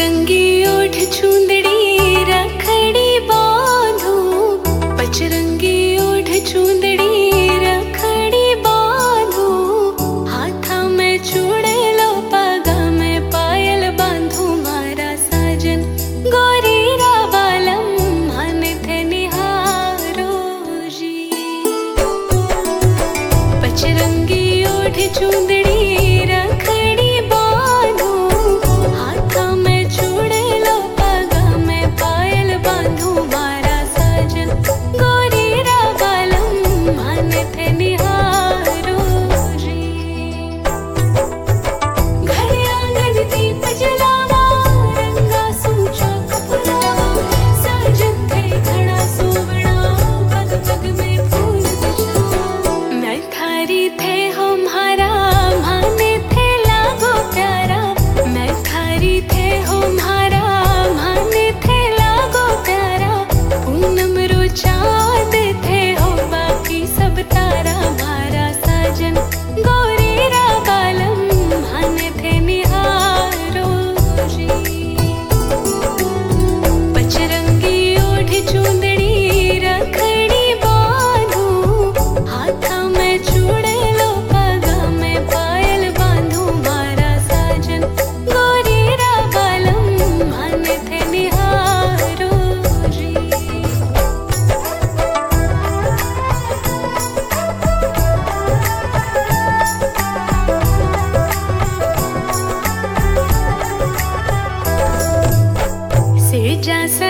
पचरंगी ओढ़ चूंदड़ी रखड़ी बांधू, पचरंगी ओढ़ चूंदड़ी रखड़ी बांधू, हाथा में चूड़ेलो पगा में पायल बांधू, मारा साजन गोरी रा बालम मन थे निहारो जी। पचरंगी ओढ़ चूंदड़ी रखड़ी बांधू, हाथा में चूड़ेलो पगा में पायल बांधू, मारा साजन गोरी रा बालम मन थे निहारो जी। घर आंगन दीप जलावा, रंगा सूचा कपड़ावा, साजन थे घड़ा सोवड़ा, पग पग में फूल बिछावा। मैं थारी थे हमारा माने थे लागो प्यारा, मैं थारी थे हमारा माने थे लागो प्यारा, पूनम रो चाँद थे हो बाकी सब तारा, मारा साजन गोरी रा बालम माने थे निहारो जी। पचरंगी ओढ़ चूंदड़ी रखड़ी बांधू, हाथा में चूड़ेलो पगा में पायल बांधू, मारा साजन गोरी रा बालम माने थे निहारो जी। सेजा